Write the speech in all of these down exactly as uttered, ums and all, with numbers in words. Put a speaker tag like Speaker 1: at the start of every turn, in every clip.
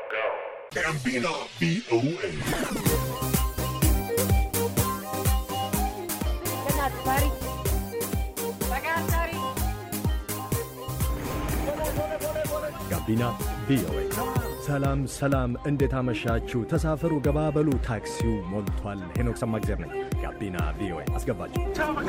Speaker 1: Gambino V O A.
Speaker 2: ጋቢና ቪኦኤ ሰላም ሰላም፣ እንዴት አመሻችሁ? ተሳፈሩ፣ ገባበሉ፣ ታክሲው ሞልቷል። ሄኖክ ሰማግዜር ነኝ። ጋቢና ቪኦኤ አስገባችሁ።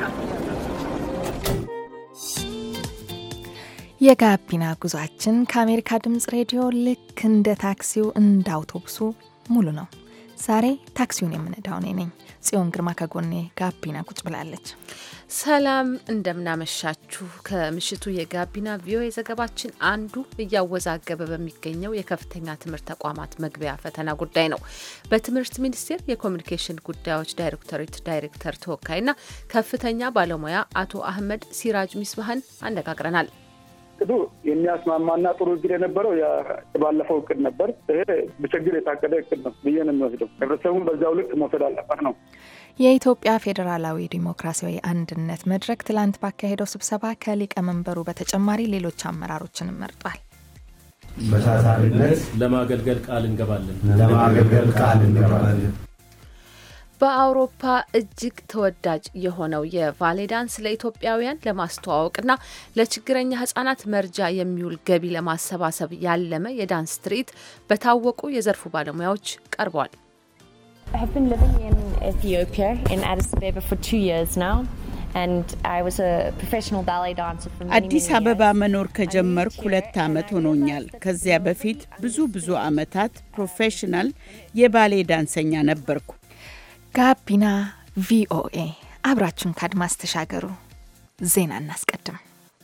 Speaker 3: የጋቢና ጉዟችን ከአሜሪካ ድምፅ ሬዲዮ ልክ እንደ ታክሲው እንደ አውቶቡሱ ሙሉ ነው። ዛሬ ታክሲውን የምነዳው እኔ ነኝ። ጽዮን ግርማ ከጎኔ ጋቢና ቁጭ ብላለች።
Speaker 4: ሰላም እንደምናመሻችሁ። ከምሽቱ የጋቢና ቪኦኤ ዘገባችን አንዱ እያወዛገበ በሚገኘው የከፍተኛ ትምህርት ተቋማት መግቢያ ፈተና ጉዳይ ነው። በትምህርት ሚኒስቴር የኮሚኒኬሽን ጉዳዮች ዳይሬክቶሬት ዳይሬክተር ተወካይና ከፍተኛ ባለሙያ አቶ አህመድ ሲራጅ ሚስባህን አነጋግረናል።
Speaker 5: እዱ የሚያስማማና ጥሩ እቅድ የነበረው የባለፈው እቅድ ነበር። ይሄ በችግር የታቀደ እቅድ ነው ብዬ ነው የምወስደው። ህብረተሰቡን በዛው ልክ መውሰድ አለበት ነው።
Speaker 3: የኢትዮጵያ ፌዴራላዊ ዲሞክራሲያዊ አንድነት መድረክ ትላንት ባካሄደው ስብሰባ ከሊቀመንበሩ በተጨማሪ ሌሎች አመራሮችን መርጧል።
Speaker 6: በታታሪነት
Speaker 7: ለማገልገል ቃል እንገባለን
Speaker 6: ለማገልገል ቃል እንገባለን።
Speaker 4: በአውሮፓ እጅግ ተወዳጅ የሆነው የቫሌዳንስ ለኢትዮጵያውያን ለማስተዋወቅና ለችግረኛ ህጻናት መርጃ የሚውል ገቢ ለማሰባሰብ ያለመ የዳንስ ትርኢት በታወቁ የዘርፉ ባለሙያዎች ቀርቧል።
Speaker 8: I have been living in Ethiopia in Addis Ababa for two years now and I was a professional ballet dancer for many
Speaker 9: አዲስ አበባ መኖር ከጀመርኩ ሁለት ዓመት ሆኖኛል። ከዚያ በፊት ብዙ ብዙ ዓመታት ፕሮፌሽናል የባሌ ዳንሰኛ ነበርኩ።
Speaker 3: ጋቢና ቪኦኤ አብራችሁን ካድማስ ተሻገሩ። ዜና እናስቀድም።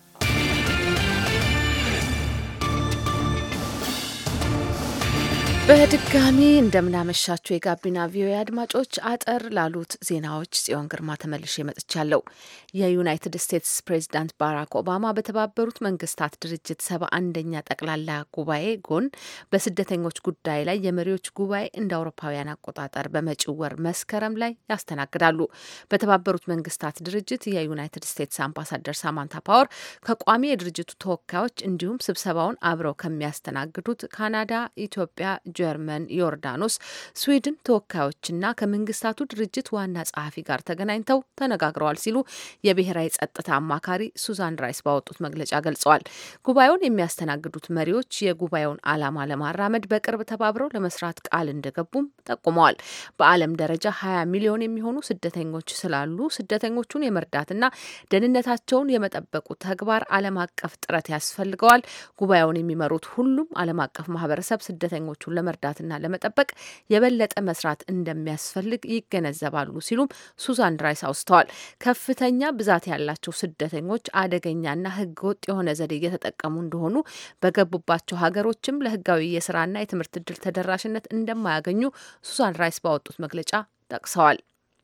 Speaker 4: በድጋሚ እንደምናመሻችሁ የጋቢና ቪኦኤ አድማጮች፣ አጠር ላሉት ዜናዎች ጽዮን ግርማ ተመልሼ መጥቻለሁ። የዩናይትድ ስቴትስ ፕሬዚዳንት ባራክ ኦባማ በተባበሩት መንግስታት ድርጅት ሰባ አንደኛ ጠቅላላ ጉባኤ ጎን በስደተኞች ጉዳይ ላይ የመሪዎች ጉባኤ እንደ አውሮፓውያን አቆጣጠር በመጪው ወር መስከረም ላይ ያስተናግዳሉ። በተባበሩት መንግስታት ድርጅት የዩናይትድ ስቴትስ አምባሳደር ሳማንታ ፓወር ከቋሚ የድርጅቱ ተወካዮች እንዲሁም ስብሰባውን አብረው ከሚያስተናግዱት ካናዳ፣ ኢትዮጵያ፣ ጀርመን፣ ዮርዳኖስ፣ ስዊድን ተወካዮችና ከመንግስታቱ ድርጅት ዋና ጸሐፊ ጋር ተገናኝተው ተነጋግረዋል ሲሉ የብሔራዊ ጸጥታ አማካሪ ሱዛን ራይስ ባወጡት መግለጫ ገልጸዋል። ጉባኤውን የሚያስተናግዱት መሪዎች የጉባኤውን ዓላማ ለማራመድ በቅርብ ተባብረው ለመስራት ቃል እንደገቡም ጠቁመዋል። በዓለም ደረጃ ሀያ ሚሊዮን የሚሆኑ ስደተኞች ስላሉ ስደተኞቹን የመርዳትና ደህንነታቸውን የመጠበቁ ተግባር ዓለም አቀፍ ጥረት ያስፈልገዋል። ጉባኤውን የሚመሩት ሁሉም ዓለም አቀፍ ማህበረሰብ ስደተኞቹን ለመርዳትና ለመጠበቅ የበለጠ መስራት እንደሚያስፈልግ ይገነዘባሉ ሲሉም ሱዛን ራይስ አውስተዋል። ከፍተኛ ብዛት ያላቸው ስደተኞች አደገኛና ህገወጥ የሆነ ዘዴ እየተጠቀሙ እንደሆኑ፣ በገቡባቸው ሀገሮችም ለህጋዊ የስራና የትምህርት እድል ተደራሽነት እንደማያገኙ ሱዛን ራይስ ባወጡት መግለጫ ጠቅሰዋል።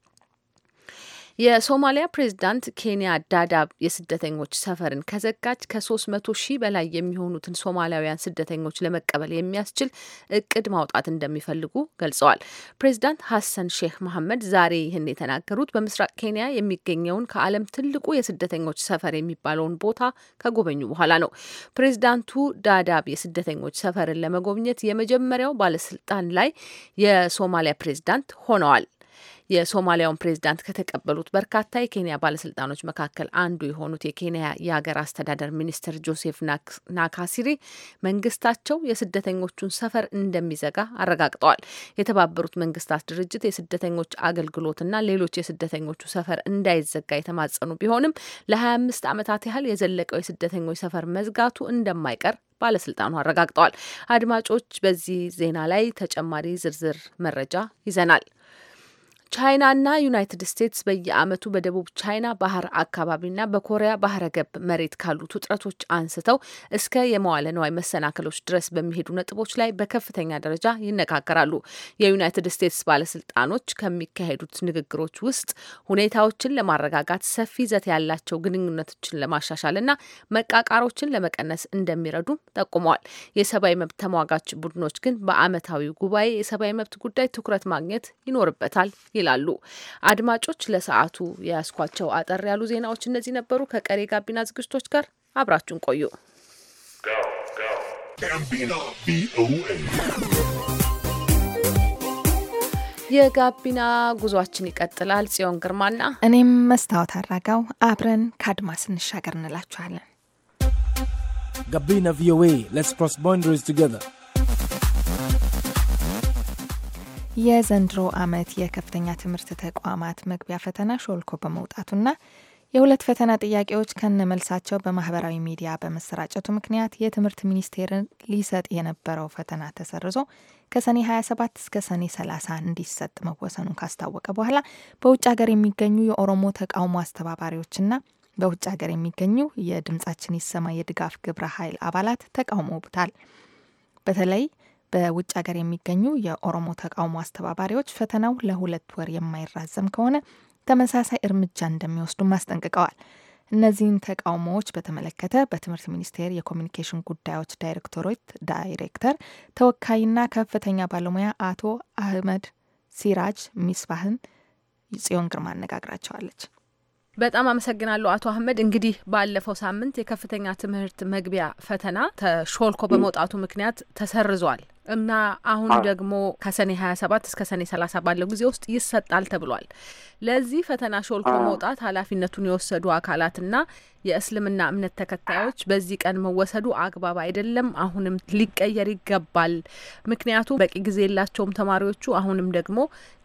Speaker 4: የሶማሊያ ፕሬዝዳንት ኬንያ ዳዳብ የስደተኞች ሰፈርን ከዘጋች ከሶስት መቶ ሺህ በላይ የሚሆኑትን ሶማሊያውያን ስደተኞች ለመቀበል የሚያስችል እቅድ ማውጣት እንደሚፈልጉ ገልጸዋል። ፕሬዝዳንት ሀሰን ሼክ መሐመድ ዛሬ ይህን የተናገሩት በምስራቅ ኬንያ የሚገኘውን ከዓለም ትልቁ የስደተኞች ሰፈር የሚባለውን ቦታ ከጎበኙ በኋላ ነው። ፕሬዝዳንቱ ዳዳብ የስደተኞች ሰፈርን ለመጎብኘት የመጀመሪያው ባለስልጣን ላይ የሶማሊያ ፕሬዝዳንት ሆነዋል። የሶማሊያውን ፕሬዝዳንት ከተቀበሉት በርካታ የኬንያ ባለስልጣኖች መካከል አንዱ የሆኑት የኬንያ የሀገር አስተዳደር ሚኒስትር ጆሴፍ ናካሲሪ መንግስታቸው የስደተኞቹን ሰፈር እንደሚዘጋ አረጋግጠዋል። የተባበሩት መንግስታት ድርጅት የስደተኞች አገልግሎትና ሌሎች የስደተኞቹ ሰፈር እንዳይዘጋ የተማጸኑ ቢሆንም ለሀያ አምስት ዓመታት ያህል የዘለቀው የስደተኞች ሰፈር መዝጋቱ እንደማይቀር ባለስልጣኑ አረጋግጠዋል። አድማጮች፣ በዚህ ዜና ላይ ተጨማሪ ዝርዝር መረጃ ይዘናል። ቻይናና ዩናይትድ ስቴትስ በየዓመቱ በደቡብ ቻይና ባህር አካባቢና በኮሪያ ባህረ ገብ መሬት ካሉት ውጥረቶች አንስተው እስከ የመዋለ ንዋይ መሰናክሎች ድረስ በሚሄዱ ነጥቦች ላይ በከፍተኛ ደረጃ ይነጋገራሉ። የዩናይትድ ስቴትስ ባለስልጣኖች ከሚካሄዱት ንግግሮች ውስጥ ሁኔታዎችን ለማረጋጋት ሰፊ ይዘት ያላቸው ግንኙነቶችን ለማሻሻልና መቃቃሮችን ለመቀነስ እንደሚረዱም ጠቁመዋል። የሰብአዊ መብት ተሟጋች ቡድኖች ግን በዓመታዊው ጉባኤ የሰብአዊ መብት ጉዳይ ትኩረት ማግኘት ይኖርበታል ይላሉ። አድማጮች፣ ለሰዓቱ ያስኳቸው አጠር ያሉ ዜናዎች እነዚህ ነበሩ። ከቀሪ ጋቢና ዝግጅቶች ጋር አብራችሁን ቆዩ።
Speaker 1: Gambino ቪኦኤ
Speaker 4: የጋቢና ጉዟችን ይቀጥላል። ጽዮን ግርማና
Speaker 3: እኔም መስታወት አራጋው አብረን ከአድማስ እንሻገር እንላችኋለን።
Speaker 10: ጋቢና ቪኦኤ let's cross boundaries together።
Speaker 3: የዘንድሮ ዓመት የከፍተኛ ትምህርት ተቋማት መግቢያ ፈተና ሾልኮ በመውጣቱና የሁለት ፈተና ጥያቄዎች ከነመልሳቸው በማህበራዊ ሚዲያ በመሰራጨቱ ምክንያት የትምህርት ሚኒስቴርን ሊሰጥ የነበረው ፈተና ተሰርዞ ከሰኔ ሀያ ሰባት እስከ ሰኔ ሰላሳ እንዲሰጥ መወሰኑን ካስታወቀ በኋላ በውጭ ሀገር የሚገኙ የኦሮሞ ተቃውሞ አስተባባሪዎችና በውጭ ሀገር የሚገኙ የድምጻችን ይሰማ የድጋፍ ግብረ ኃይል አባላት ተቃውመውታል። በተለይ በውጭ ሀገር የሚገኙ የኦሮሞ ተቃውሞ አስተባባሪዎች ፈተናው ለሁለት ወር የማይራዘም ከሆነ ተመሳሳይ እርምጃ እንደሚወስዱ ማስጠንቅቀዋል። እነዚህን ተቃውሞዎች በተመለከተ በትምህርት ሚኒስቴር የኮሚኒኬሽን ጉዳዮች ዳይሬክቶሬት ዳይሬክተር ተወካይና ከፍተኛ ባለሙያ አቶ አህመድ ሲራጅ ሚስባህን ጽዮን ግርማ አነጋግራቸዋለች።
Speaker 4: በጣም አመሰግናለሁ አቶ አህመድ። እንግዲህ ባለፈው ሳምንት የከፍተኛ ትምህርት መግቢያ ፈተና ተሾልኮ በመውጣቱ ምክንያት ተሰርዟል እና አሁን ደግሞ ከሰኔ ሀያ ሰባት እስከ ሰኔ ሰላሳ ባለው ጊዜ ውስጥ ይሰጣል ተብሏል። ለዚህ ፈተና ሾልኮ መውጣት ኃላፊነቱን የወሰዱ አካላትና የእስልምና እምነት ተከታዮች በዚህ ቀን መወሰዱ አግባብ አይደለም፣ አሁንም ሊቀየር ይገባል። ምክንያቱም በቂ ጊዜ የላቸውም ተማሪዎቹ። አሁንም ደግሞ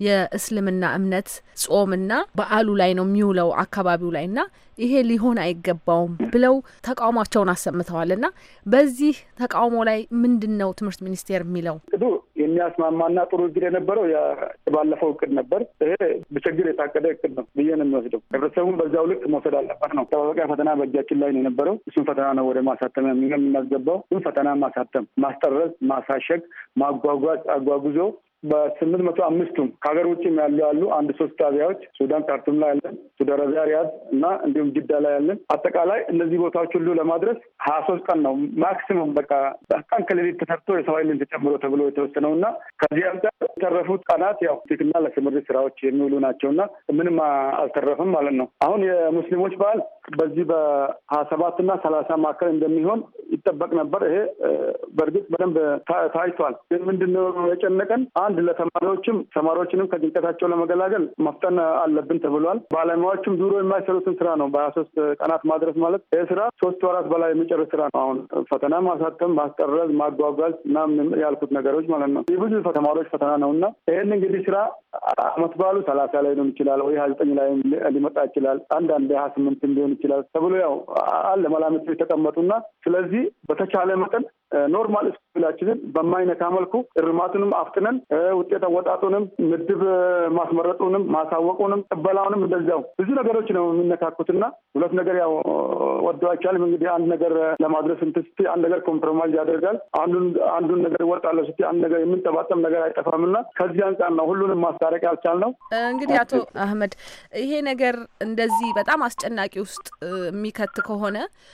Speaker 4: የእስልምና እምነት ጾምና በዓሉ ላይ ነው የሚውለው አካባቢው ላይና ይሄ ሊሆን አይገባውም ብለው ተቃውሟቸውን አሰምተዋልና በዚህ ተቃውሞ ላይ ምንድነው ትምህርት ሚኒስቴር የሚለው?
Speaker 5: እዱ የሚያስማማና ጥሩ እቅድ የነበረው የባለፈው እቅድ ነበር። ይሄ በችግር የታቀደ እቅድ ነው ብዬ ነው የምወስደው። ህብረተሰቡን በዛው ልክ መውሰድ አለበት ነው። ተባበቃ ፈተና በእጃችን ላይ ነው የነበረው። እሱን ፈተና ነው ወደ ማሳተም የምናስገባው። እሱን ፈተና ማሳተም፣ ማስጠረዝ፣ ማሳሸግ፣ ማጓጓዝ አጓጉዞ በስምንት መቶ አምስቱም ከሀገር ውጭም ያሉ ያሉ አንድ ሶስት ጣቢያዎች ሱዳን ካርቱም ላይ ያለን፣ ሳውዲ አረቢያ ሪያድ እና እንዲሁም ጅዳ ላይ ያለን አጠቃላይ እነዚህ ቦታዎች ሁሉ ለማድረስ ሀያ ሶስት ቀን ነው ማክሲመም። በቃ ቀን ከሌሊት ተሰርቶ የሰው ኃይልን ተጨምሮ ተብሎ የተወሰነው እና ከዚህ አንጻር የተረፉት ቀናት ያው ቴክና ለስምሪት ስራዎች የሚውሉ ናቸውና ምንም አልተረፈም ማለት ነው። አሁን የሙስሊሞች በዓል በዚህ በሀያ ሰባት እና ሰላሳ መካከል እንደሚሆን ይጠበቅ ነበር። ይሄ በእርግጥ በደንብ ታይቷል። ግን ምንድነው የጨነቀን? አንድ ለተማሪዎችም ተማሪዎችንም ከጭንቀታቸው ለመገላገል መፍጠን አለብን ተብሏል። ባለሙያዎችም ዱሮ የማይሰሩትን ስራ ነው በሀያ ሶስት ቀናት ማድረስ ማለት። ይህ ስራ ሶስት ወራት በላይ የሚጨርስ ስራ ነው። አሁን ፈተና ማሳተም፣ ማስጠረዝ፣ ማጓጓዝ እና ያልኩት ነገሮች ማለት ነው። የብዙ ተማሪዎች ፈተና ነው እና ይህን እንግዲህ ስራ አመት በዓሉ ሰላሳ ላይ ነው ይችላል ወይ ሀያ ዘጠኝ ላይ ሊመጣ ይችላል፣ አንዳንድ ሀያ ስምንትም ሊሆን ይችላል ተብሎ ያው አለ መላምቶች የተቀመጡና ስለዚህ በተቻለ መጠን ኖርማል ስኩላችንን በማይነካ መልኩ እርማቱንም አፍጥነን ውጤት አወጣጡንም ምድብ ማስመረጡንም ማሳወቁንም ቅበላውንም እንደዛው ብዙ ነገሮች ነው የሚነካኩትና ሁለት ነገር ያው ወደው አይቻልም። እንግዲህ አንድ ነገር ለማድረስ እንትን ስትይ አንድ ነገር ኮምፕሮማይዝ ያደርጋል። አንዱን አንዱን ነገር ወጣለው ስትይ አንድ ነገር የምንጠባጠም ነገር አይጠፋምና ከዚህ አንጻር ነው ሁሉንም ማስታረቅ ያልቻልነው።
Speaker 4: እንግዲህ አቶ አህመድ ይሄ ነገር እንደዚህ በጣም አስጨናቂ ውስጥ የሚከት ከሆነ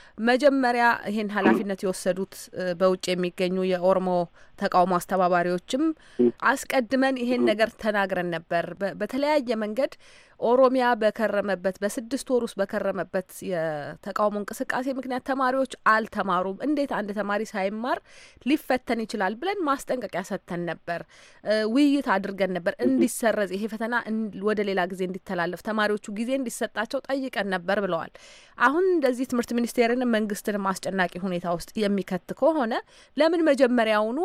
Speaker 4: መጀመሪያ ይሄን ኃላፊነት የወሰዱት በውጭ የሚገኙ የኦሮሞ ተቃውሞ አስተባባሪዎችም አስቀድመን ይሄን ነገር ተናግረን ነበር። በተለያየ መንገድ ኦሮሚያ በከረመበት በስድስት ወር ውስጥ በከረመበት የተቃውሞ እንቅስቃሴ ምክንያት ተማሪዎች አልተማሩም። እንዴት አንድ ተማሪ ሳይማር ሊፈተን ይችላል ብለን ማስጠንቀቂያ ሰጥተን ነበር። ውይይት አድርገን ነበር እንዲሰረዝ ይሄ ፈተና ወደ ሌላ ጊዜ እንዲተላለፍ ተማሪዎቹ ጊዜ እንዲሰጣቸው ጠይቀን ነበር ብለዋል። አሁን እንደዚህ ትምህርት ሚኒስቴርን መንግስትን ማስጨናቂ ሁኔታ ውስጥ የሚከት ከሆነ ለምን መጀመሪያውኑ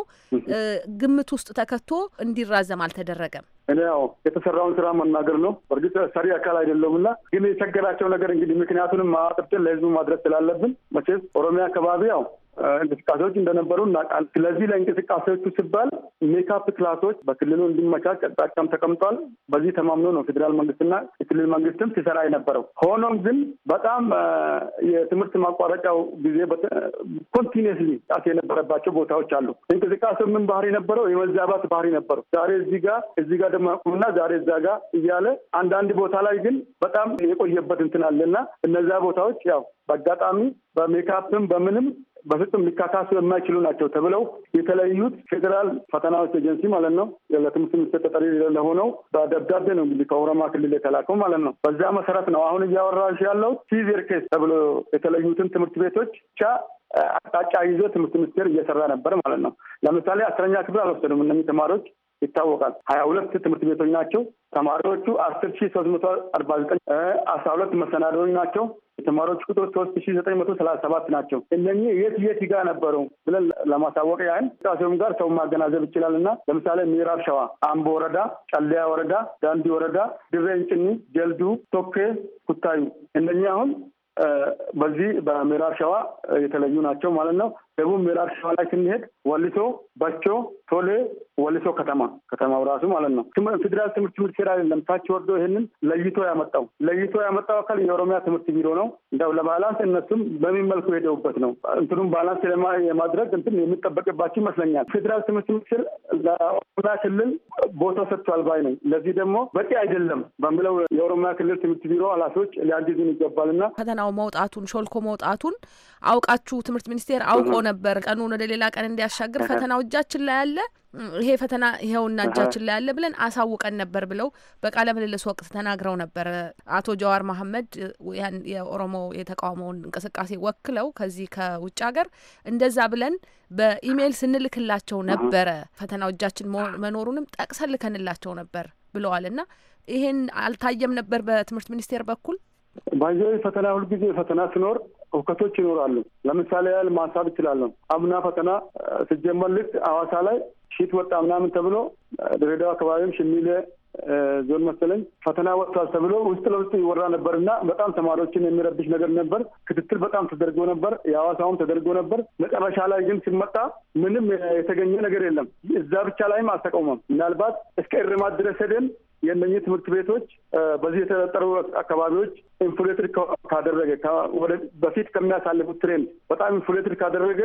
Speaker 4: ግምት ውስጥ ተከቶ እንዲራዘም አልተደረገም?
Speaker 5: እኔ ያው የተሰራውን ስራ መናገር ነው። በእርግጥ ሰሪ አካል አይደለሁምና ግን የቸገራቸው ነገር እንግዲህ ምክንያቱንም አጥርተን ለህዝቡ ማድረስ ስላለብን መቼስ ኦሮሚያ አካባቢ ያው እንቅስቃሴዎች እንደነበሩ እናውቃለን። ስለዚህ ለእንቅስቃሴዎቹ ሲባል ሜካፕ ክላሶች በክልሉ እንዲመቻች አቅጣጫም ተቀምጧል። በዚህ ተማምኖ ነው ፌዴራል መንግስትና የክልል መንግስትም ሲሰራ የነበረው። ሆኖም ግን በጣም የትምህርት ማቋረጫው ጊዜ ኮንቲኒየስሊ ጣት የነበረባቸው ቦታዎች አሉ። እንቅስቃሴው ምን ባህሪ ነበረው? የመዛባት ባህሪ ነበረው። ዛሬ እዚህ ጋር እዚህ ጋር ደግሞ እና ዛሬ እዛ ጋር እያለ አንዳንድ ቦታ ላይ ግን በጣም የቆየበት እንትን አለና እነዛ ቦታዎች ያው በአጋጣሚ በሜካፕም በምንም በፍጹም ሊካካሱ የማይችሉ ናቸው ተብለው የተለዩት ፌዴራል ፈተናዎች ኤጀንሲ ማለት ነው ለትምህርት ሚኒስቴር ተጠሪ ለሆነው በደብዳቤ ነው እንግዲህ ከኦሮሚያ ክልል የተላከው ማለት ነው። በዛ መሰረት ነው አሁን እያወራሽ ያለው ሲቪር ኬስ ተብሎ የተለዩትን ትምህርት ቤቶች ብቻ አቅጣጫ ይዞ ትምህርት ሚኒስቴር እየሰራ ነበር ማለት ነው። ለምሳሌ አስረኛ ክፍል አልወሰዱም እነዚህ ተማሪዎች ይታወቃል። ሀያ ሁለት ትምህርት ቤቶች ናቸው ተማሪዎቹ። አስር ሺህ ሶስት መቶ አርባ ዘጠኝ አስራ ሁለት መሰናዶዎች ናቸው። የተማሪዎች ቁጥር ሶስት ሺህ ዘጠኝ መቶ ሰላሳ ሰባት ናቸው። እነኚህ የት የት ጋር ነበሩ ብለን ለማሳወቅ ያህል ጣሴውም ጋር ሰው ማገናዘብ ይችላል እና ለምሳሌ ምዕራብ ሸዋ አምቦ ወረዳ፣ ጨለያ ወረዳ፣ ዳንዲ ወረዳ፣ ድሬ እንጭኒ፣ ጀልዱ፣ ቶኬ፣ ኩታዩ እነኚህ አሁን በዚህ በምዕራብ ሸዋ የተለዩ ናቸው ማለት ነው። ደቡብ ምዕራብ ሸዋ ላይ ስንሄድ ወሊሶ፣ በቾ፣ ቶሌ፣ ወሊሶ ከተማ ከተማው ራሱ ማለት ነው። ፌዴራል ትምህርት ሚኒስቴር አይደለም ታች ወርዶ ይሄንን ለይቶ ያመጣው ለይቶ ያመጣው አካል የኦሮሚያ ትምህርት ቢሮ ነው። እንደው ለባላንስ እነሱም በምን መልኩ ሄደውበት ነው እንትኑም ባላንስ የማድረግ እንትን የሚጠበቅባቸው ይመስለኛል። ፌዴራል ትምህርት ሚኒስቴር ለኦሮሚያ ክልል ቦታ ሰጥቷል ባይ ነው። ለዚህ ደግሞ በቂ አይደለም በሚለው የኦሮሚያ ክልል ትምህርት ቢሮ ኃላፊዎች ሊያግዙን ይገባልና
Speaker 4: ፈተናው መውጣቱን ሾልኮ መውጣቱን አውቃችሁ ትምህርት ሚኒስቴር አውቆ ነበር ቀኑን ወደ ሌላ ቀን እንዲያሻግር ፈተናው እጃችን ላይ አለ ይሄ ፈተና ይሄውና እጃችን ላይ አለ ብለን አሳውቀን ነበር ብለው በቃለ ምልልስ ወቅት ተናግረው ነበር። አቶ ጀዋር መሐመድ ያን የኦሮሞ የተቃውሞውን እንቅስቃሴ ወክለው ከዚህ ከውጭ ሀገር እንደዛ ብለን በኢሜይል ስንልክላቸው ነበረ ፈተናው እጃችን መኖሩንም ጠቅሰን ልከንላቸው ነበር ብለዋልና ይሄን አልታየም ነበር በትምህርት ሚኒስቴር በኩል።
Speaker 5: ባይዘይ ፈተና ሁሉ ጊዜ ፈተና ሲኖር እውከቶች ይኖራሉ። ለምሳሌ ያህል ማንሳት እችላለሁ። አምና ፈተና ሲጀመር ልክ ሐዋሳ ላይ ሺት ወጣ ምናምን ተብሎ ድሬዳዋ አካባቢም ሽሚሌ ዞን መሰለኝ ፈተና ወጥቷል ተብሎ ውስጥ ለውስጥ ይወራ ነበርና በጣም ተማሪዎችን የሚረብሽ ነገር ነበር። ክትትል በጣም ተደርጎ ነበር። የሐዋሳውም ተደርጎ ነበር። መጨረሻ ላይ ግን ሲመጣ ምንም የተገኘ ነገር የለም። እዛ ብቻ ላይም አልተቆመም። ምናልባት እስከ እርማት ድረስ ሄደን የእነኚህ ትምህርት ቤቶች በዚህ የተጠሩ አካባቢዎች ኢንፍሌትድ ካደረገ ወደ በፊት ከሚያሳልፉት ትሬንድ በጣም ኢንፍሌትድ ካደረገ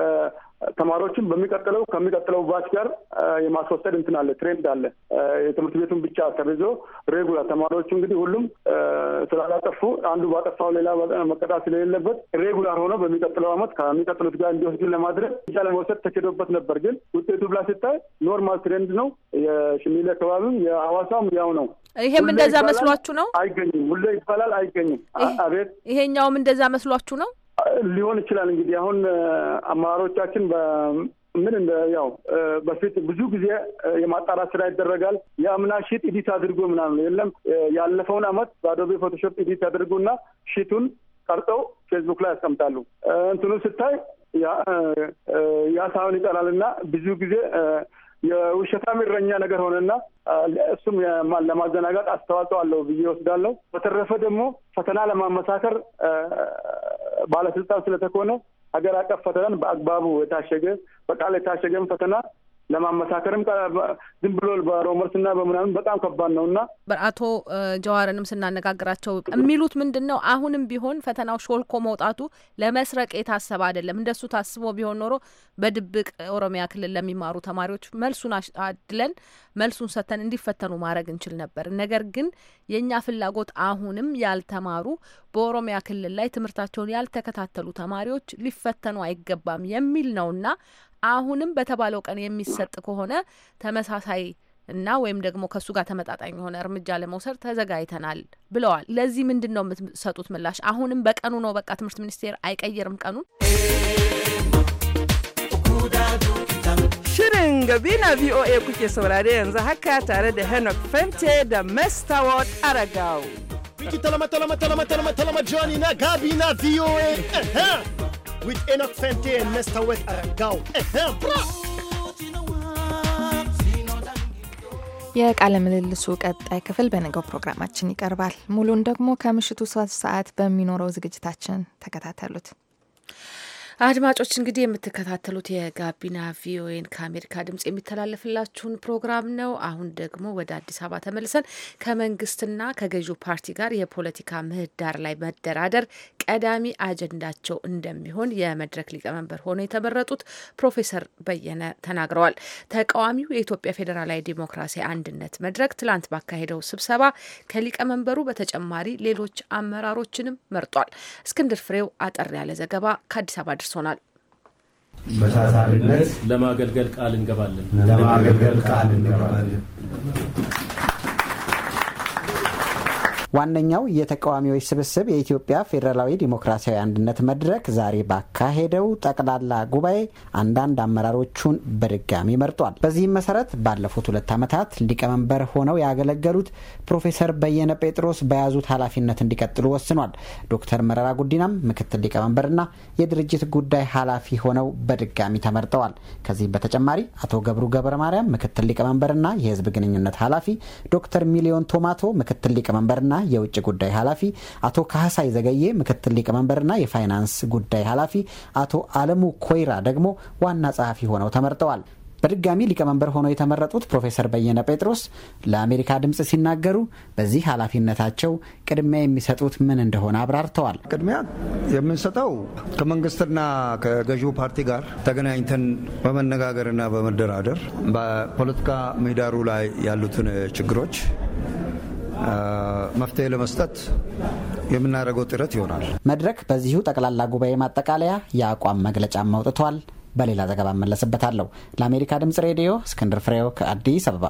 Speaker 5: ተማሪዎችን በሚቀጥለው ከሚቀጥለው ባች ጋር የማስወሰድ እንትን አለ ትሬንድ አለ። የትምህርት ቤቱን ብቻ ተብዞ ሬጉላር ተማሪዎቹ እንግዲህ ሁሉም ስላላጠፉ አንዱ ባጠፋው ሌላ መቀጣት ስለሌለበት ሬጉላር ሆኖ በሚቀጥለው አመት ከሚቀጥሉት ጋር እንዲወስዱ ለማድረግ ብቻ ለመውሰድ ተኬዶበት ነበር። ግን ውጤቱ ብላ ሲታይ ኖርማል ትሬንድ ነው። የሽሚሌ አካባቢ የሐዋሳም ያው ነው።
Speaker 4: ይሄም እንደዛ መስሏችሁ ነው?
Speaker 5: አይገኝም። ሁሌ ይባላል አይገኝም። አቤት
Speaker 4: ይሄኛውም እንደዛ መስሏችሁ ነው?
Speaker 5: ሊሆን ይችላል እንግዲህ አሁን አማራጮቻችን ምን እንደ ያው በፊት ብዙ ጊዜ የማጣራት ስራ ይደረጋል። የአምና ሺት ኤዲት አድርጎ ምናምን የለም ያለፈውን አመት በአዶቤ ፎቶሾፕ ኤዲት አድርጎና ሺቱን ቀርጠው ፌስቡክ ላይ ያስቀምጣሉ። እንትኑ ስታይ ያ ያ ሳይሆን ይቀራልና ብዙ ጊዜ የውሸታም እረኛ ነገር ሆነና እሱም ለማዘናጋት አስተዋጽኦ አለው ብዬ ወስዳለሁ። በተረፈ ደግሞ ፈተና ለማመሳከር ባለስልጣን ስለተኮነ ሀገር አቀፍ ፈተናን በአግባቡ የታሸገ በቃል የታሸገም ፈተና ለማመሳከርም ዝም ብሎ በሮመርስና በምናምን በጣም ከባድ ነውና
Speaker 4: በአቶ ጀዋርንም ስናነጋግራቸው የሚሉት ምንድነው አሁንም ቢሆን ፈተናው ሾልኮ መውጣቱ ለመስረቅ የታሰበ አይደለም። እንደሱ ታስቦ ቢሆን ኖሮ በድብቅ ኦሮሚያ ክልል ለሚማሩ ተማሪዎች መልሱን አድለን መልሱን ሰተን እንዲፈተኑ ማድረግ እንችል ነበር። ነገር ግን የኛ ፍላጎት አሁንም ያልተማሩ በኦሮሚያ ክልል ላይ ትምህርታቸውን ያልተከታተሉ ተማሪዎች ሊፈተኑ አይገባም የሚል ነውና አሁንም በተባለው ቀን የሚሰጥ ከሆነ ተመሳሳይ እና ወይም ደግሞ ከሱ ጋር ተመጣጣኝ የሆነ እርምጃ ለመውሰድ ተዘጋጅተናል ብለዋል። ለዚህ ምንድነው የምትሰጡት ምላሽ? አሁንም በቀኑ ነው በቃ ትምህርት ሚኒስቴር አይቀየርም ቀኑን?
Speaker 9: Shirin Gabina V O A kuke saurare yanzu haka tare da Henok Fente da Mestaward Aragao.
Speaker 11: Wiki talama talama talama talama talama Johnny na Gabina V O A. Uh-huh. With Henok Fente and Mestaward Aragao. Uh-huh. Bra!
Speaker 3: የቃለ ምልልሱ ቀጣይ ክፍል በነገው ፕሮግራማችን ይቀርባል። ሙሉን ደግሞ ከምሽቱ ሶስት ሰዓት በሚኖረው ዝግጅታችን ተከታተሉት።
Speaker 4: አድማጮች እንግዲህ የምትከታተሉት የጋቢና ቪኦኤን ከአሜሪካ ድምጽ የሚተላለፍላችሁን ፕሮግራም ነው። አሁን ደግሞ ወደ አዲስ አበባ ተመልሰን ከመንግስትና ከገዢው ፓርቲ ጋር የፖለቲካ ምህዳር ላይ መደራደር ቀዳሚ አጀንዳቸው እንደሚሆን የመድረክ ሊቀመንበር ሆነው የተመረጡት ፕሮፌሰር በየነ ተናግረዋል። ተቃዋሚው የኢትዮጵያ ፌዴራላዊ ዲሞክራሲያዊ አንድነት መድረክ ትላንት ባካሄደው ስብሰባ ከሊቀመንበሩ በተጨማሪ ሌሎች አመራሮችንም መርጧል። እስክንድር ፍሬው አጠር ያለ ዘገባ ከአዲስ አበባ ደርሶናል።
Speaker 6: በታታሪነት
Speaker 7: ለማገልገል ቃል እንገባለን
Speaker 6: ለማገልገል ቃል እንገባለን።
Speaker 12: ዋነኛው የተቃዋሚዎች ስብስብ የኢትዮጵያ ፌዴራላዊ ዲሞክራሲያዊ አንድነት መድረክ ዛሬ ባካሄደው ጠቅላላ ጉባኤ አንዳንድ አመራሮቹን በድጋሚ መርጧል። በዚህም መሰረት ባለፉት ሁለት ዓመታት ሊቀመንበር ሆነው ያገለገሉት ፕሮፌሰር በየነ ጴጥሮስ በያዙት ኃላፊነት እንዲቀጥሉ ወስኗል። ዶክተር መረራ ጉዲናም ምክትል ሊቀመንበርና የድርጅት ጉዳይ ኃላፊ ሆነው በድጋሚ ተመርጠዋል። ከዚህ በተጨማሪ አቶ ገብሩ ገብረ ማርያም ምክትል ሊቀመንበርና የህዝብ ግንኙነት ኃላፊ፣ ዶክተር ሚሊዮን ቶማቶ ምክትል ሊቀመንበርና የውጭ ጉዳይ ኃላፊ፣ አቶ ካህሳይ ዘገየ ምክትል ሊቀመንበርና የፋይናንስ ጉዳይ ኃላፊ፣ አቶ አለሙ ኮይራ ደግሞ ዋና ጸሐፊ ሆነው ተመርጠዋል። በድጋሚ ሊቀመንበር ሆነው የተመረጡት ፕሮፌሰር በየነ ጴጥሮስ ለአሜሪካ ድምጽ ሲናገሩ በዚህ ኃላፊነታቸው ቅድሚያ የሚሰጡት ምን እንደሆነ አብራርተዋል።
Speaker 13: ቅድሚያ የምንሰጠው ከመንግስትና ከገዢው ፓርቲ ጋር ተገናኝተን በመነጋገርና በመደራደር በፖለቲካ ምህዳሩ ላይ ያሉትን ችግሮች መፍትሄ ለመስጠት የምናደርገው ጥረት ይሆናል።
Speaker 12: መድረክ በዚሁ ጠቅላላ ጉባኤ ማጠቃለያ የአቋም መግለጫም አውጥቷል። በሌላ ዘገባ መለስበታለሁ። ለአሜሪካ ድምጽ ሬዲዮ እስክንድር ፍሬው ከአዲስ አበባ።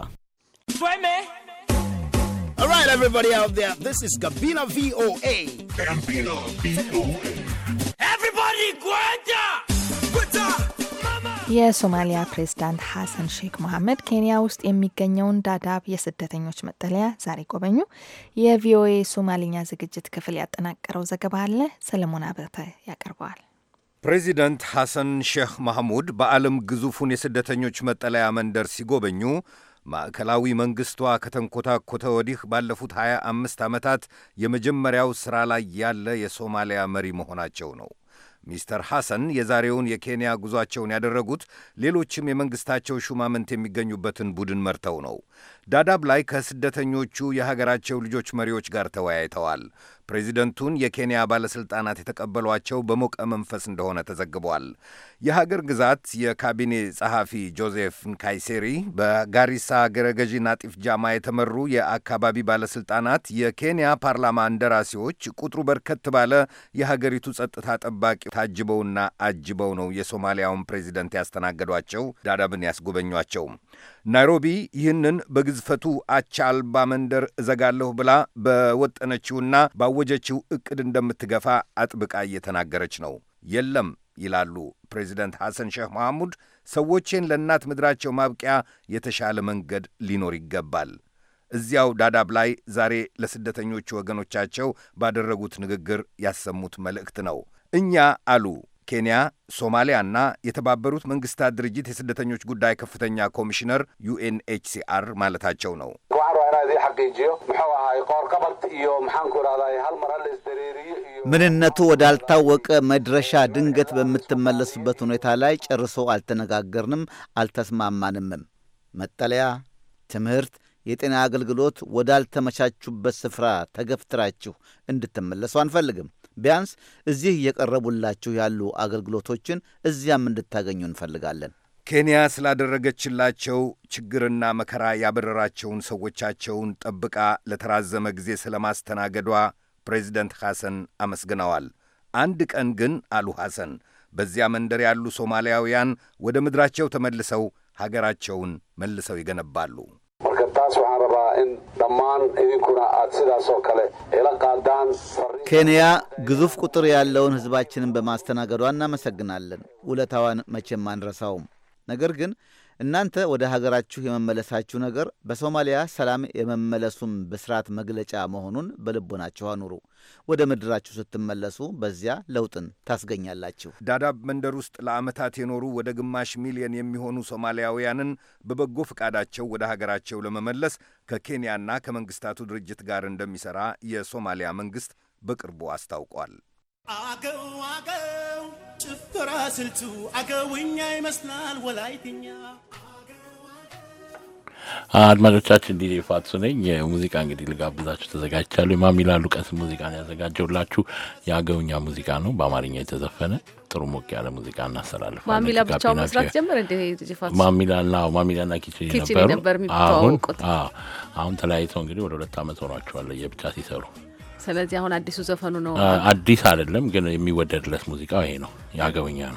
Speaker 11: All right, everybody out there, this is Gabina V O A.
Speaker 1: Gabina V O A.
Speaker 11: Everybody, Gwanda! Gwanda!
Speaker 3: የሶማሊያ ፕሬዝዳንት ሐሰን ሼክ መሐመድ ኬንያ ውስጥ የሚገኘውን ዳዳብ የስደተኞች መጠለያ ዛሬ ጎበኙ። የቪኦኤ ሶማሊኛ ዝግጅት ክፍል ያጠናቀረው ዘገባ አለ፣ ሰለሞን አበተ ያቀርበዋል።
Speaker 14: ፕሬዚደንት ሐሰን ሼክ መሐሙድ በዓለም ግዙፉን የስደተኞች መጠለያ መንደር ሲጎበኙ ማዕከላዊ መንግሥቷ ከተንኮታኮተ ወዲህ ባለፉት ሀያ አምስት ዓመታት የመጀመሪያው ሥራ ላይ ያለ የሶማሊያ መሪ መሆናቸው ነው። ሚስተር ሐሰን የዛሬውን የኬንያ ጉዟቸውን ያደረጉት ሌሎችም የመንግሥታቸው ሹማምንት የሚገኙበትን ቡድን መርተው ነው። ዳዳብ ላይ ከስደተኞቹ የሀገራቸው ልጆች መሪዎች ጋር ተወያይተዋል። ፕሬዚደንቱን የኬንያ ባለሥልጣናት የተቀበሏቸው በሞቀ መንፈስ እንደሆነ ተዘግቧል። የሀገር ግዛት የካቢኔ ጸሐፊ ጆዜፍ ንካይሴሪ፣ በጋሪሳ ገረገዢ ናጢፍ ጃማ የተመሩ የአካባቢ ባለሥልጣናት፣ የኬንያ ፓርላማ እንደራሴዎች ቁጥሩ በርከት ባለ የሀገሪቱ ጸጥታ ጠባቂ ታጅበውና አጅበው ነው የሶማሊያውን ፕሬዚደንት ያስተናገዷቸው፣ ዳዳብን ያስጎበኟቸው። ናይሮቢ ይህንን በግዝፈቱ አቻ አልባ መንደር እዘጋለሁ ብላ በወጠነችውና ባወጀችው ዕቅድ እንደምትገፋ አጥብቃ እየተናገረች ነው። የለም ይላሉ ፕሬዚደንት ሐሰን ሼክ መሐሙድ፣ ሰዎቼን ለእናት ምድራቸው ማብቂያ የተሻለ መንገድ ሊኖር ይገባል። እዚያው ዳዳብ ላይ ዛሬ ለስደተኞቹ ወገኖቻቸው ባደረጉት ንግግር ያሰሙት መልእክት ነው። እኛ አሉ ኬንያ፣ ሶማሊያና የተባበሩት መንግስታት ድርጅት የስደተኞች ጉዳይ ከፍተኛ ኮሚሽነር ዩኤንኤችሲአር ማለታቸው ነው።
Speaker 15: ምንነቱ ወዳልታወቀ መድረሻ ድንገት በምትመለሱበት ሁኔታ ላይ ጨርሶ አልተነጋገርንም፣ አልተስማማንምም። መጠለያ፣ ትምህርት፣ የጤና አገልግሎት ወዳልተመቻቹበት ስፍራ ተገፍትራችሁ እንድትመለሱ አንፈልግም። ቢያንስ እዚህ እየቀረቡላችሁ ያሉ አገልግሎቶችን እዚያም እንድታገኙ እንፈልጋለን።
Speaker 14: ኬንያ ስላደረገችላቸው ችግርና መከራ ያበረራቸውን ሰዎቻቸውን ጠብቃ ለተራዘመ ጊዜ ስለማስተናገዷ ፕሬዚደንት ሐሰን አመስግነዋል። አንድ ቀን ግን አሉ ሐሰን፣ በዚያ መንደር ያሉ ሶማሊያውያን ወደ ምድራቸው ተመልሰው ሀገራቸውን መልሰው ይገነባሉ።
Speaker 15: ኬንያ ግዙፍ ቁጥር ያለውን ሕዝባችንን በማስተናገዷ እናመሰግናለን። ውለታዋን መቼም አንረሳውም። ነገር ግን እናንተ ወደ ሀገራችሁ የመመለሳችሁ ነገር በሶማሊያ ሰላም የመመለሱም ብስራት መግለጫ መሆኑን በልቦናችሁ አኑሩ። ወደ ምድራችሁ ስትመለሱ በዚያ ለውጥን ታስገኛላችሁ።
Speaker 14: ዳዳብ መንደር ውስጥ ለዓመታት የኖሩ ወደ ግማሽ ሚሊዮን የሚሆኑ ሶማሊያውያንን በበጎ ፈቃዳቸው ወደ ሀገራቸው ለመመለስ ከኬንያና ከመንግስታቱ ድርጅት ጋር እንደሚሠራ የሶማሊያ መንግሥት በቅርቡ አስታውቋል።
Speaker 11: አገው አገው ጭፈራ ስልቱ አገውኛ ይመስላል ወላይትኛ።
Speaker 16: አድማጮቻችን ዲጄ ፋቱ ነኝ። የሙዚቃ እንግዲህ ልጋብዛችሁ ተዘጋጅቻለሁ። የማሚላ ሉቀስ ሙዚቃን ያዘጋጀውላችሁ የአገውኛ ሙዚቃ ነው፣ በአማርኛ የተዘፈነ ጥሩ ሞቅ ያለ ሙዚቃ እናስተላልፋለን።
Speaker 4: ማሚላ ብቻው መስራት ጀመረ እንዴ ዲጄ ፋቱ?
Speaker 16: ማሚላና ማሚላና ኪቺ ነበሩ። አሁን አሁን ተለያይተው እንግዲህ ወደ ሁለት ዓመት ሆኗቸዋል የብቻ ሲሰሩ።
Speaker 4: ስለዚህ አሁን አዲሱ ዘፈኑ ነው።
Speaker 16: አዲስ አይደለም ግን የሚወደድለት ሙዚቃው ይሄ ነው፣ የአገውኛ ነው።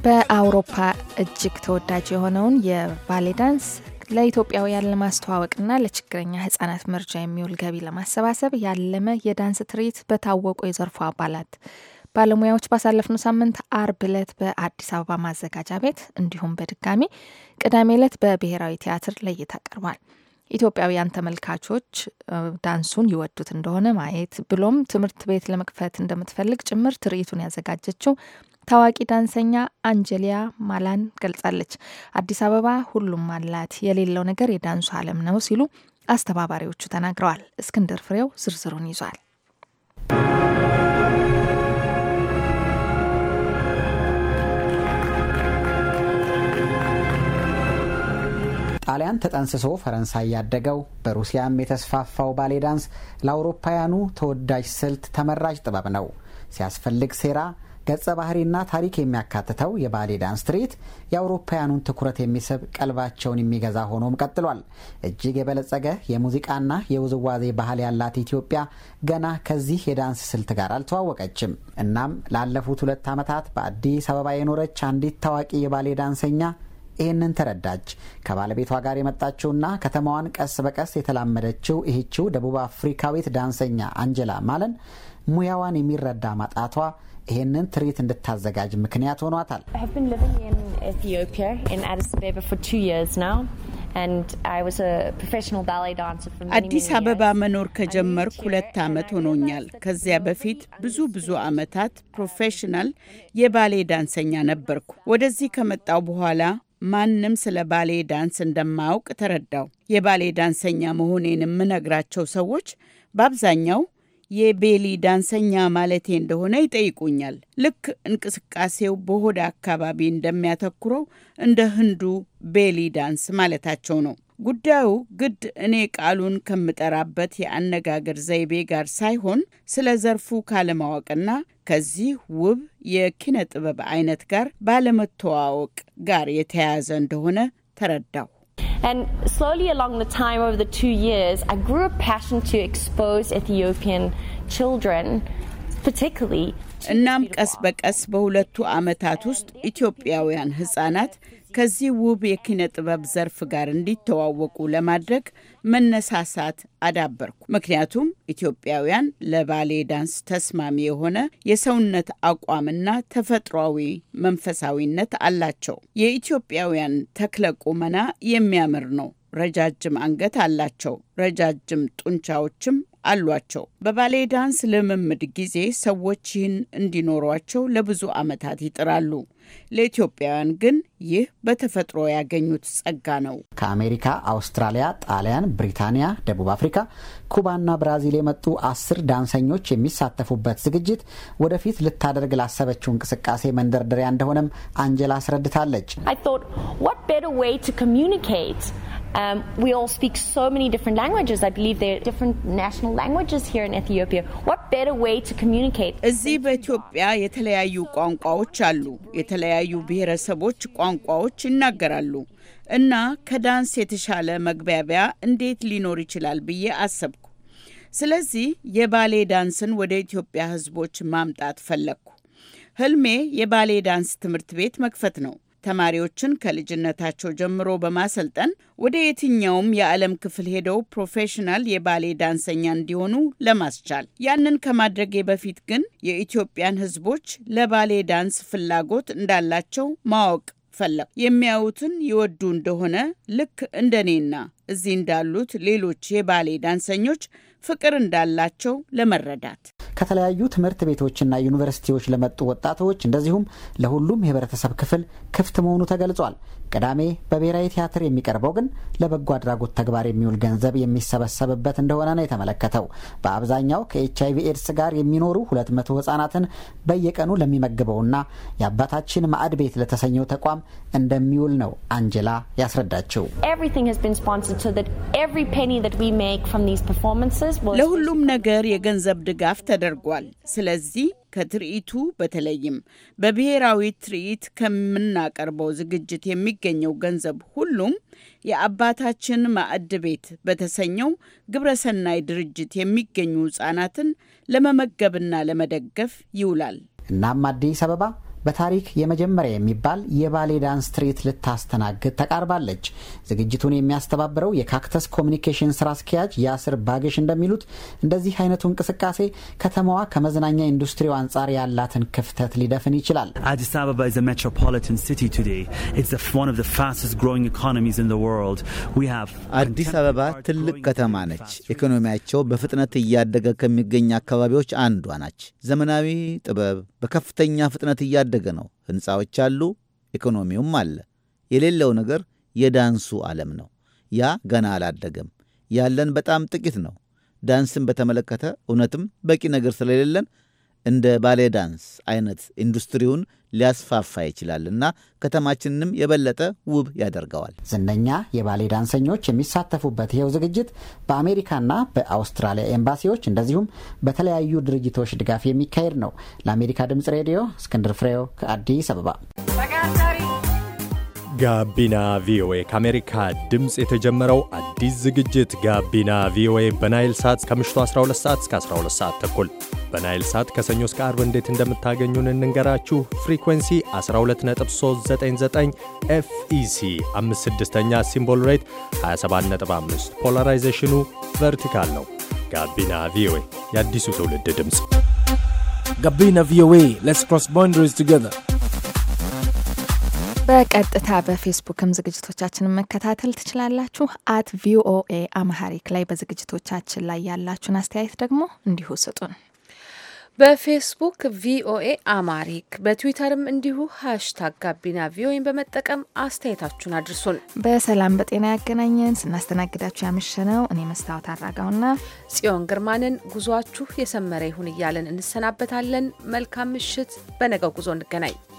Speaker 3: በአውሮፓ እጅግ ተወዳጅ የሆነውን የባሌ ዳንስ ለኢትዮጵያውያን ለማስተዋወቅና ለችግረኛ ህጻናት መርጃ የሚውል ገቢ ለማሰባሰብ ያለመ የዳንስ ትርኢት በታወቁ የዘርፉ አባላት ባለሙያዎች ባሳለፍነው ሳምንት አርብ ዕለት በአዲስ አበባ ማዘጋጃ ቤት እንዲሁም በድጋሚ ቅዳሜ ዕለት በብሔራዊ ቲያትር ለእይታ ቀርቧል። ኢትዮጵያውያን ተመልካቾች ዳንሱን ይወዱት እንደሆነ ማየት ብሎም ትምህርት ቤት ለመክፈት እንደምትፈልግ ጭምር ትርኢቱን ያዘጋጀችው ታዋቂ ዳንሰኛ አንጀሊያ ማላን ገልጻለች። አዲስ አበባ ሁሉም አላት፣ የሌለው ነገር የዳንሱ ዓለም ነው ሲሉ አስተባባሪዎቹ ተናግረዋል። እስክንድር ፍሬው ዝርዝሩን ይዟል።
Speaker 12: ጣሊያን ተጠንስሶ ፈረንሳይ ያደገው በሩሲያም የተስፋፋው ባሌ ዳንስ ለአውሮፓውያኑ ተወዳጅ ስልት ተመራጭ ጥበብ ነው። ሲያስፈልግ ሴራ ገጸ ባህሪና ታሪክ የሚያካትተው የባሌ ዳንስ ትርኢት የአውሮፓውያኑን ትኩረት የሚስብ ቀልባቸውን የሚገዛ ሆኖም ቀጥሏል። እጅግ የበለጸገ የሙዚቃና የውዝዋዜ ባህል ያላት ኢትዮጵያ ገና ከዚህ የዳንስ ስልት ጋር አልተዋወቀችም። እናም ላለፉት ሁለት ዓመታት በአዲስ አበባ የኖረች አንዲት ታዋቂ የባሌ ዳንሰኛ ይህንን ተረዳች። ከባለቤቷ ጋር የመጣችውና ከተማዋን ቀስ በቀስ የተላመደችው ይህችው ደቡብ አፍሪካዊት ዳንሰኛ አንጀላ ማለን ሙያዋን የሚረዳ ማጣቷ ይህንን ትርኢት እንድታዘጋጅ ምክንያት ሆኗታል።
Speaker 8: I have been living in Ethiopia in Addis Ababa for two years now and I was a professional ballet dancer for many
Speaker 9: አዲስ አበባ መኖር ከጀመርኩ ሁለት ዓመት ሆኖኛል። ከዚያ በፊት ብዙ ብዙ ዓመታት ፕሮፌሽናል የባሌ ዳንሰኛ ነበርኩ። ወደዚህ ከመጣው በኋላ ማንም ስለ ባሌ ዳንስ እንደማያውቅ ተረዳው። የባሌ ዳንሰኛ መሆኔን የምነግራቸው ሰዎች በአብዛኛው የቤሊ ዳንሰኛ ማለቴ እንደሆነ ይጠይቁኛል። ልክ እንቅስቃሴው በሆድ አካባቢ እንደሚያተኩረው እንደ ህንዱ ቤሊ ዳንስ ማለታቸው ነው። ጉዳዩ ግድ እኔ ቃሉን ከምጠራበት የአነጋገር ዘይቤ ጋር ሳይሆን ስለ ዘርፉ ካለማወቅና ከዚህ ውብ የኪነ ጥበብ አይነት ጋር ባለመተዋወቅ ጋር የተያያዘ እንደሆነ ተረዳው።
Speaker 8: And slowly along the time over the two years, I grew a passion to expose Ethiopian children, particularly.
Speaker 9: እናም ቀስ በቀስ በሁለቱ ዓመታት ውስጥ ኢትዮጵያውያን ህፃናት ከዚህ ውብ የኪነ ጥበብ ዘርፍ ጋር እንዲተዋወቁ ለማድረግ መነሳሳት አዳበርኩ። ምክንያቱም ኢትዮጵያውያን ለባሌ ዳንስ ተስማሚ የሆነ የሰውነት አቋምና ተፈጥሯዊ መንፈሳዊነት አላቸው። የኢትዮጵያውያን ተክለ ቁመና የሚያምር ነው። ረጃጅም አንገት አላቸው። ረጃጅም ጡንቻዎችም አሏቸው። በባሌ ዳንስ ልምምድ ጊዜ ሰዎች ይህን እንዲኖሯቸው ለብዙ ዓመታት ይጥራሉ። ለኢትዮጵያውያን ግን ይህ በተፈጥሮ ያገኙት ጸጋ ነው።
Speaker 12: ከአሜሪካ፣ አውስትራሊያ፣ ጣሊያን፣ ብሪታንያ፣ ደቡብ አፍሪካ፣ ኩባና ብራዚል የመጡ አስር ዳንሰኞች የሚሳተፉበት ዝግጅት ወደፊት ልታደርግ ላሰበችው እንቅስቃሴ መንደርደሪያ እንደሆነም አንጀላ አስረድታለች።
Speaker 8: I thought, what better way to communicate? Um, we all speak so many different languages. I believe there are different national languages here in Ethiopia. What better way to communicate?
Speaker 9: እዚህ በኢትዮጵያ የተለያዩ ቋንቋዎች አሉ። የተለያዩ ብሔረሰቦች ቋንቋዎች ይናገራሉ እና ከዳንስ የተሻለ መግባቢያ እንዴት ሊኖር ይችላል ብዬ አሰብኩ። ስለዚህ የባሌ ዳንስን ወደ ኢትዮጵያ ሕዝቦች ማምጣት ፈለግኩ። ህልሜ የባሌ ዳንስ ትምህርት ቤት መክፈት ነው። ተማሪዎችን ከልጅነታቸው ጀምሮ በማሰልጠን ወደ የትኛውም የዓለም ክፍል ሄደው ፕሮፌሽናል የባሌ ዳንሰኛ እንዲሆኑ ለማስቻል። ያንን ከማድረጌ በፊት ግን የኢትዮጵያን ህዝቦች ለባሌ ዳንስ ፍላጎት እንዳላቸው ማወቅ ፈለግ። የሚያዩትን ይወዱ እንደሆነ ልክ እንደኔና እዚህ እንዳሉት ሌሎች የባሌ ዳንሰኞች ፍቅር እንዳላቸው ለመረዳት
Speaker 12: ከተለያዩ ትምህርት ቤቶችና ዩኒቨርሲቲዎች ለመጡ ወጣቶች እንደዚሁም ለሁሉም የህብረተሰብ ክፍል ክፍት መሆኑ ተገልጿል። ቅዳሜ በብሔራዊ ቲያትር የሚቀርበው ግን ለበጎ አድራጎት ተግባር የሚውል ገንዘብ የሚሰበሰብበት እንደሆነ ነው የተመለከተው። በአብዛኛው ከኤች አይ ቪ ኤድስ ጋር የሚኖሩ ሁለት መቶ ህጻናትን በየቀኑ ለሚመግበውና የአባታችን ማዕድ ቤት ለተሰኘው ተቋም እንደሚውል ነው አንጀላ ያስረዳችው።
Speaker 8: Everything has been sponsored so that every penny that we make from these performances will
Speaker 9: ለሁሉም ነገር የገንዘብ ድጋፍ ተደርጓል። ስለዚህ ከትርኢቱ በተለይም በብሔራዊ ትርኢት ከምናቀርበው ዝግጅት የሚገኘው ገንዘብ ሁሉም የአባታችን ማዕድ ቤት በተሰኘው ግብረሰናይ ድርጅት የሚገኙ ህጻናትን ለመመገብና ለመደገፍ ይውላል።
Speaker 12: እናም አዲስ አበባ በታሪክ የመጀመሪያ የሚባል የባሌ ዳንስ ትርኢት ልታስተናግድ ተቃርባለች። ዝግጅቱን የሚያስተባብረው የካክተስ ኮሚኒኬሽን ስራ አስኪያጅ ያስር ባገሽ እንደሚሉት እንደዚህ አይነቱ እንቅስቃሴ ከተማዋ ከመዝናኛ ኢንዱስትሪው አንጻር ያላትን ክፍተት ሊደፍን ይችላል።
Speaker 17: Addis Ababa is a metropolitan city today. It's one of the fastest growing economies in the world. We have
Speaker 15: አዲስ አበባ ትልቅ ከተማ ነች። ኢኮኖሚያቸው በፍጥነት እያደገ ከሚገኝ አካባቢዎች አንዷ ነች። ዘመናዊ ጥበብ በከፍተኛ ፍጥነት እያደገ ነው። ህንጻዎች አሉ፣ ኢኮኖሚውም አለ። የሌለው ነገር የዳንሱ ዓለም ነው። ያ ገና አላደገም። ያለን በጣም ጥቂት ነው። ዳንስን በተመለከተ እውነትም በቂ ነገር ስለሌለን እንደ ባሌ ዳንስ አይነት ኢንዱስትሪውን ሊያስፋፋ ይችላልና ከተማችንንም የበለጠ ውብ ያደርገዋል።
Speaker 12: ዝነኛ የባሌ ዳንሰኞች የሚሳተፉበት ይሄው ዝግጅት በአሜሪካና በአውስትራሊያ ኤምባሲዎች እንደዚሁም በተለያዩ ድርጅቶች ድጋፍ የሚካሄድ ነው። ለአሜሪካ ድምጽ ሬዲዮ እስክንድር ፍሬው ከአዲስ አበባ።
Speaker 2: ጋቢና ቪኦኤ ከአሜሪካ ድምፅ የተጀመረው አዲስ ዝግጅት ጋቢና ቪኦኤ በናይል ሳት ከምሽቱ አስራ ሁለት ሰዓት እስከ አስራ ሁለት ሰዓት ተኩል በናይል ሳት ከሰኞ እስከ አርብ እንዴት እንደምታገኙን እንንገራችሁ። ፍሪኩዌንሲ አስራ ሁለት ነጥብ ሶስት ዘጠኝ ዘጠኝ ኤፍኢሲ አምስት ስድስተኛ ሲምቦል ሬት ሀያ ሰባት ነጥብ አምስት ፖላራይዜሽኑ ቨርቲካል ነው። ጋቢና ቪኦኤ የአዲሱ ትውልድ ድምፅ።
Speaker 10: ጋቢና ቪኦኤ ሌትስ ክሮስ ባውንደሪስ ቱጌዘር።
Speaker 3: በቀጥታ በፌስቡክም ዝግጅቶቻችንን መከታተል ትችላላችሁ። አት ቪኦኤ አማሃሪክ ላይ በዝግጅቶቻችን ላይ ያላችሁን አስተያየት ደግሞ እንዲሁ ስጡን።
Speaker 4: በፌስቡክ ቪኦኤ አማሪክ፣ በትዊተርም እንዲሁ ሃሽታግ ጋቢና ቪኦኤን በመጠቀም አስተያየታችሁን አድርሱን።
Speaker 3: በሰላም በጤና ያገናኘን። ስናስተናግዳችሁ ያመሸነው እኔ መስታወት አራጋውና
Speaker 4: ጽዮን ግርማንን። ጉዟችሁ የሰመረ ይሁን እያለን እንሰናበታለን። መልካም ምሽት። በነገው ጉዞ እንገናኝ።